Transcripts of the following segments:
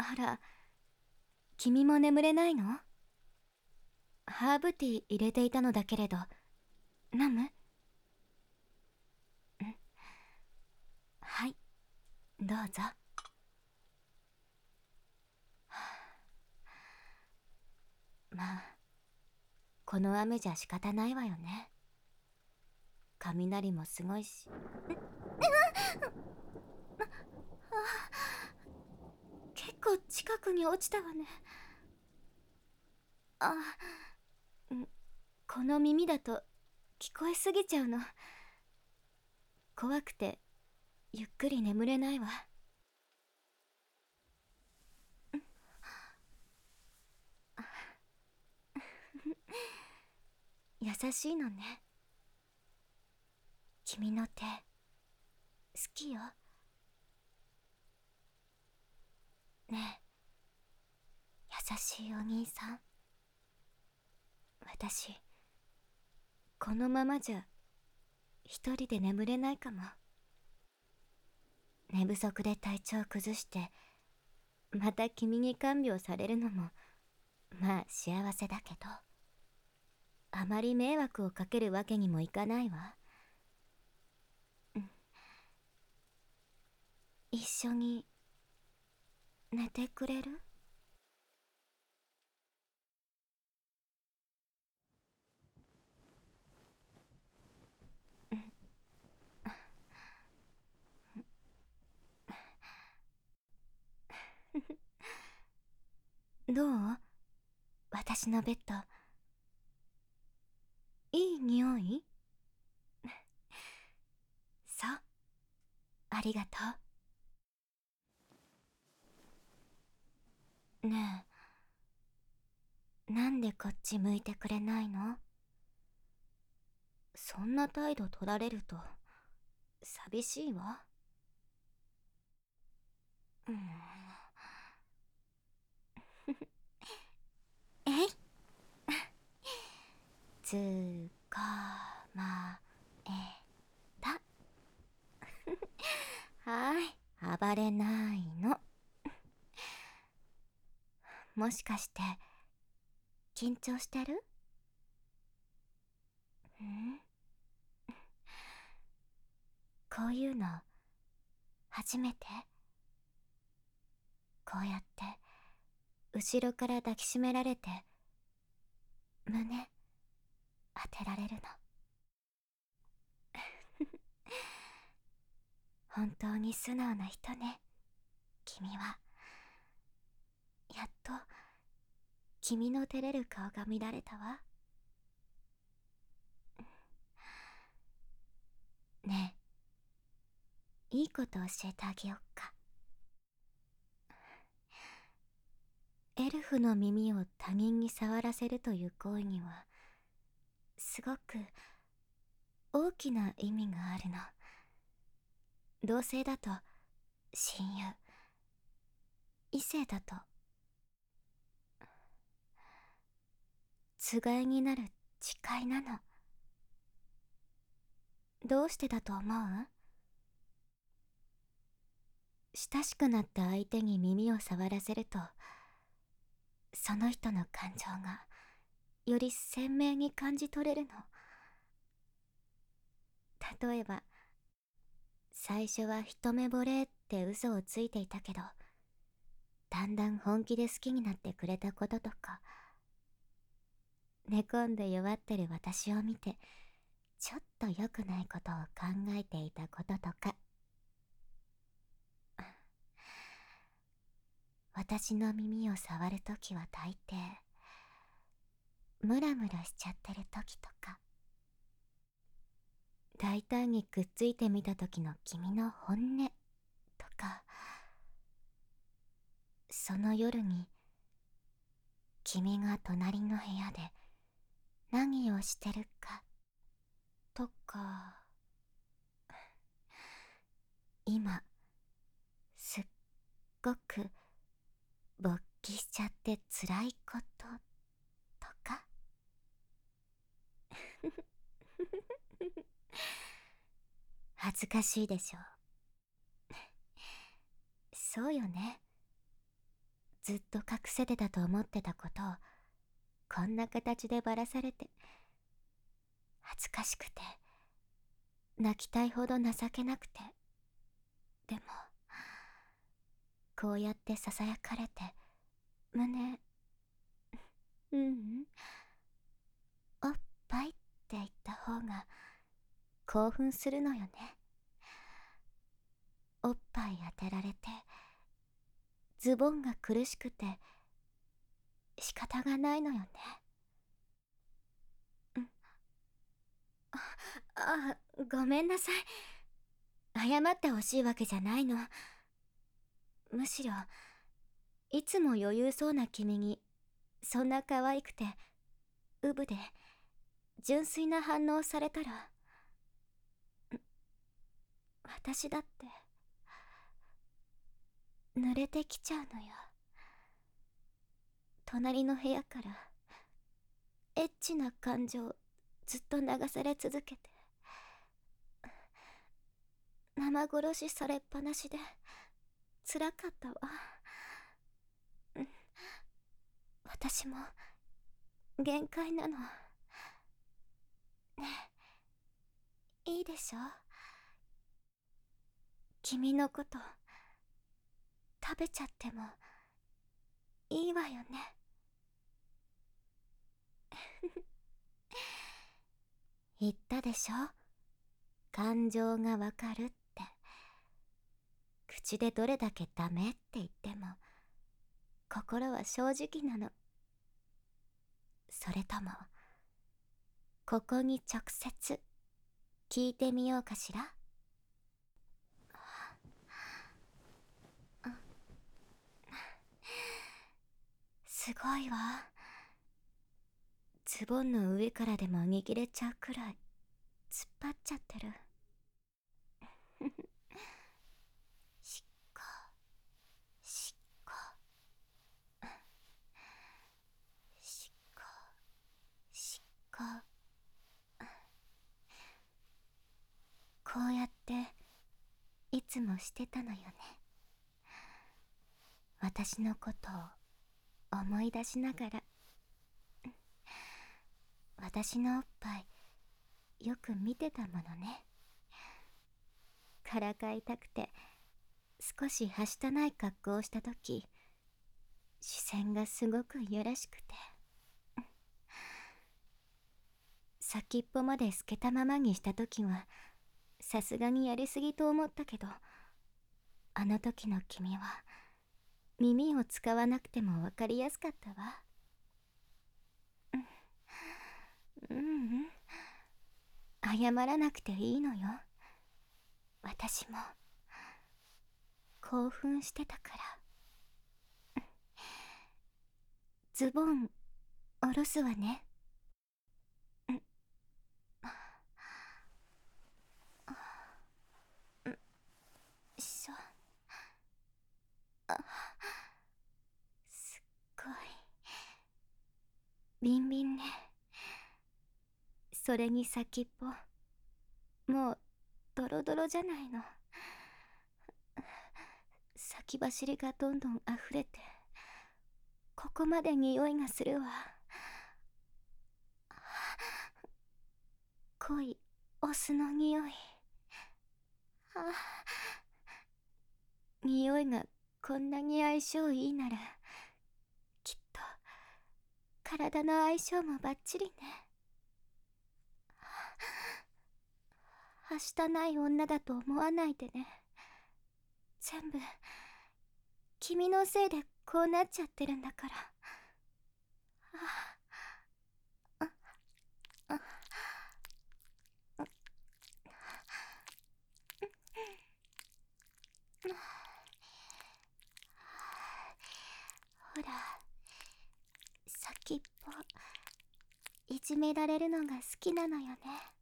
あら、君も眠れないの？ハーブティー入れていたのだけれど、飲む？はい、どうぞ。まあ、この雨じゃ仕方ないわよね。雷もすごいし。結構近くに落ちたわね。あ、この耳だと聞こえすぎちゃうの。怖くてゆっくり眠れないわ。優しいのね。君の手好きよ。ねえ、優しいお兄さん。私このままじゃ一人で眠れないかも。寝不足で体調崩してまた君に看病されるのもまあ幸せだけど、あまり迷惑をかけるわけにもいかないわ。一緒に寝てくれる？どう？私のベッドいい匂い？そう、ありがとう。ねえ、なんでこっち向いてくれないの？そんな態度取られると寂しいわ。うん、えい、つかまえた。はい、暴れないの。もしかして緊張してる？ん、こういうの初めて？こうやって後ろから抱きしめられて胸当てられるの。本当に素直な人ね、君は。やっと君の照れる顔が見られたわ。ねえ、いいこと教えてあげよっか。エルフの耳を他人に触らせるという行為にはすごく大きな意味があるの。同性だと親友、異性だとつがいになる誓いなの。どうしてだと思う？親しくなった相手に耳を触らせると、その人の感情がより鮮明に感じ取れるの。例えば、最初は一目惚れって嘘をついていたけど、だんだん本気で好きになってくれたこととか、寝込んで弱ってる私を見てちょっと良くないことを考えていたこととか。私の耳を触るときは大抵ムラムラしちゃってるときとか、大胆にくっついてみたときの君の本音とか、その夜に君が隣の部屋で何をしてるかとか、今すっごく勃起しちゃって辛いこととか。恥ずかしいでしょ？そうよね。 ずっと隠せてたと思ってたことをこんな形でばらされて、恥ずかしくて泣きたいほど情けなくて、でもこうやってささやかれて胸、おっぱいって言った方が興奮するのよね。おっぱい当てられてズボンが苦しくて仕方がないのよね。ごめんなさい。謝ってほしいわけじゃないの。むしろいつも余裕そうな君にそんな可愛くてうぶで純粋な反応されたら、私だって濡れてきちゃうのよ。隣の部屋からエッチな感情ずっと流され続けて、生殺しされっぱなしで辛かったわ。私も限界なの。ねえ、いいでしょ？君のこと食べちゃってもいいわよね。言ったでしょ、感情がわかるって。口でどれだけダメって言っても心は正直なの。それともここに直接聞いてみようかしら。すごいわ。ズボンの上からでも握れちゃうくらい突っ張っちゃってる。しっこしっこしっこしっこ。こうやっていつもしてたのよね。私のことを思い出しながら。私のおっぱいよく見てたものね。からかいたくて少しはしたない格好をした時、視線がすごくいやらしくて、先っぽまで透けたままにした時はさすがにやりすぎと思ったけど、あの時の君は耳を使わなくても分かりやすかったわ。謝らなくていいのよ。私も興奮してたから。ズボン下ろすわね。しょ。すっごいビンビンね。それに先っぽもうドロドロじゃないの。先走りがどんどん溢れてここまで匂いがするわ。濃いお酢の匂い。匂いがこんなに相性いいならきっと体の相性もバッチリね。はしたない女だと思わないでね。全部君のせいでこうなっちゃってるんだから。ほら、先っぽいじめられるのが好きなのよね。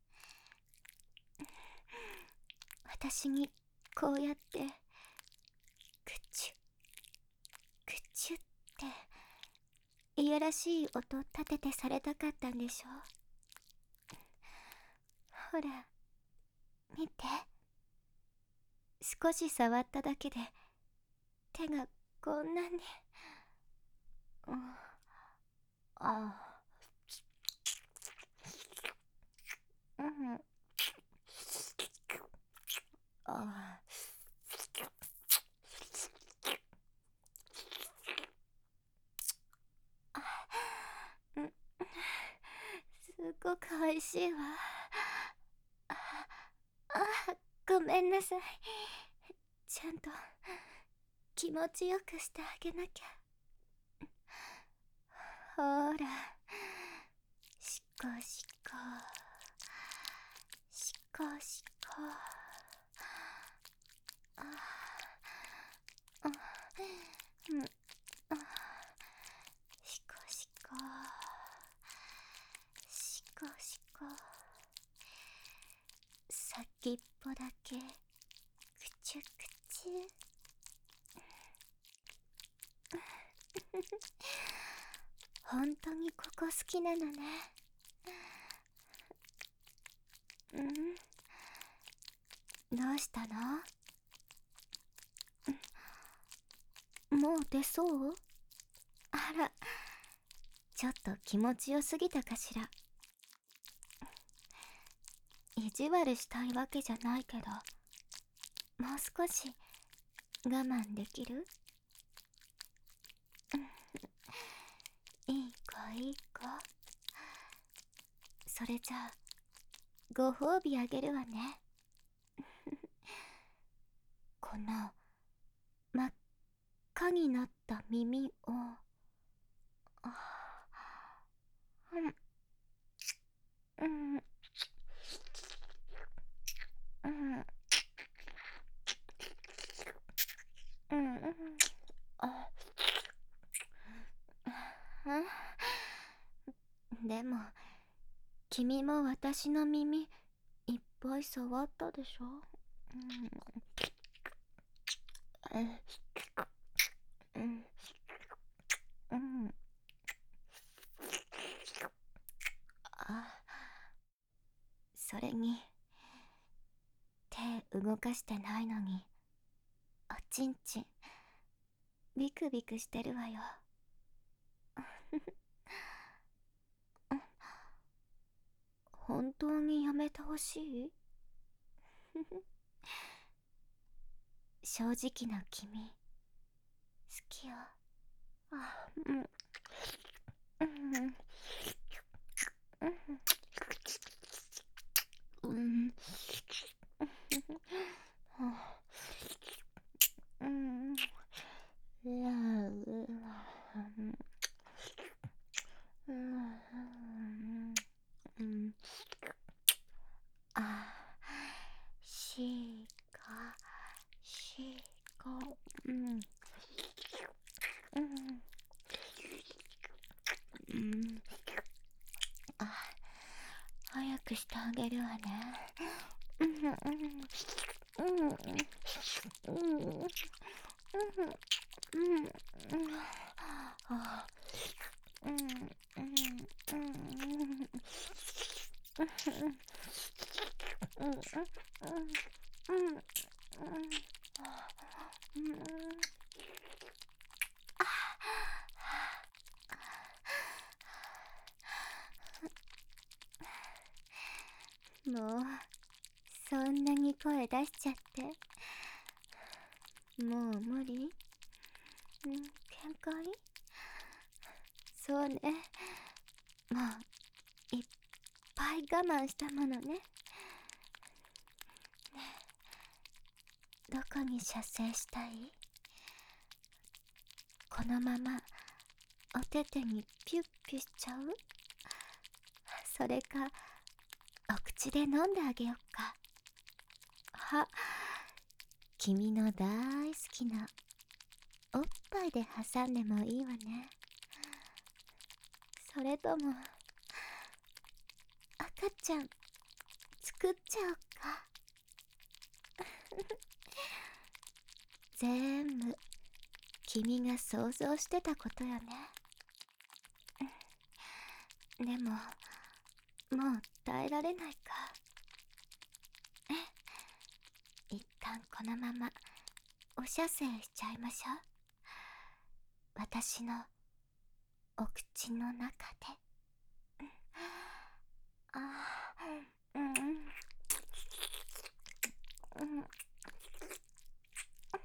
私にこうやってクチュクチュっていやらしい音立ててされたかったんでしょ。ほら見て、少し触っただけで手がこんなに。 あ、うん、あ、うん、すごく美味しいわ。あ、ごめんなさい。ちゃんと気持ちよくしてあげなきゃ。ほら、しこしこ、しこしこ。あ、あ、うん、あ、しこしこ、しこしこ。先っぽだけくちゅくちゅ。本当にここ好きなのね。うん、どうしたの？もう出そう？あら、ちょっと気持ちよすぎたかしら。意地悪したいわけじゃないけど、もう少し我慢できる？いい子いい子。それじゃあご褒美あげるわね。この真っ赤になった耳を、あ、うん、うん、うん、うん、うん、あ、でも君も私の耳いっぱい触ったでしょ？うん、うん、うん、あ、それに手動かしてないのにおちんちんビクビクしてるわよ。本当にやめてほしい？正直な君好きよ。あ、うん、うん、うん、うん、うん、うん、あ、しか、しか、うん、うん、うん、あ、早くしてあげるわね。うん、うん、うん、うん、うん、うん、うん、あ、うん、うん、うん、うん、うん、うん、うん、もうそんなに声出しちゃって、もう無理？うん、限界？そうね、もういっぱい我慢したものね。どこに射精したい？このままお手手にピュッピュしちゃう？それかお口で飲んであげよっか。は、君の大好きなおっぱいで挟んでもいいわね。それとも赤ちゃん作っちゃおっか。全部君が想像してたことよね。でももう耐えられないか。一旦このままお射精しちゃいましょう。私のお口の中で。あー、うん、うん、あ、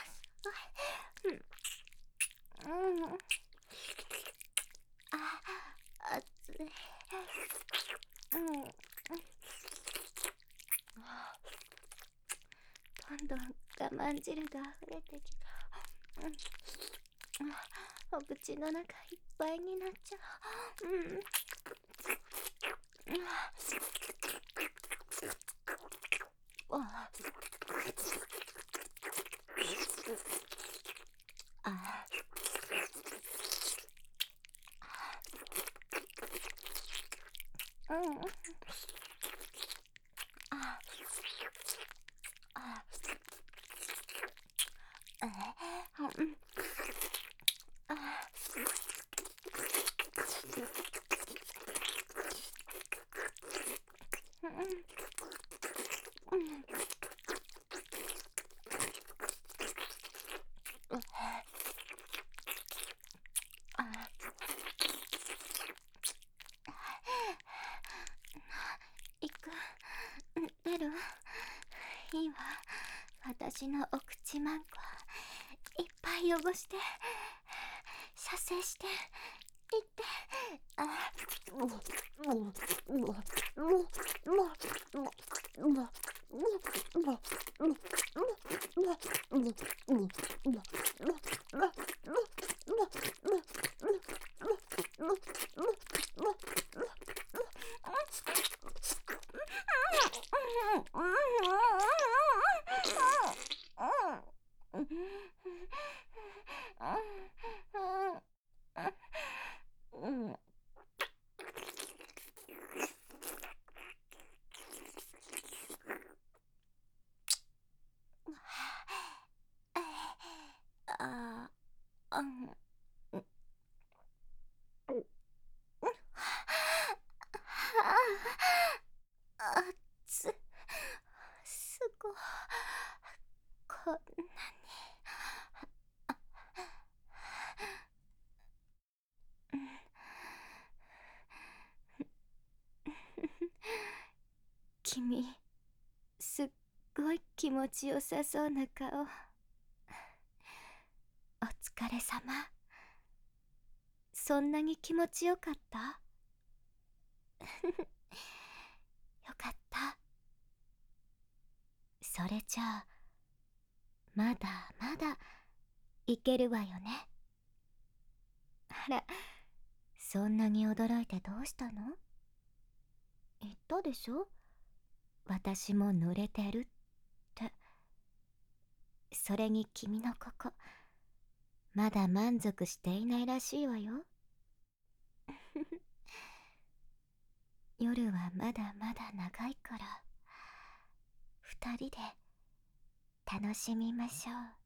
うん、うん、あ、熱い。うん、うん、どんどん我慢汁が溢れてきた。うん、お口の中いっぱいになっちゃう。うん、ああ、うん、ああ、うん、あうん、うん、あ、行く、出る、いいわ。私のお口まんこいっぱい汚して射精していってあうん。ああ、うん、あつ、すごい、こんなに。君、すっごい気持ちよさそうな顔。お疲れ様。そんなに気持ちよかった？よかった。それじゃあ、まだまだいけるわよね。あら、そんなに驚いてどうしたの？言ったでしょ？私も濡れてるって。それに君のここ、まだ満足していないらしいわよ。夜はまだまだ長いから、二人で楽しみましょう。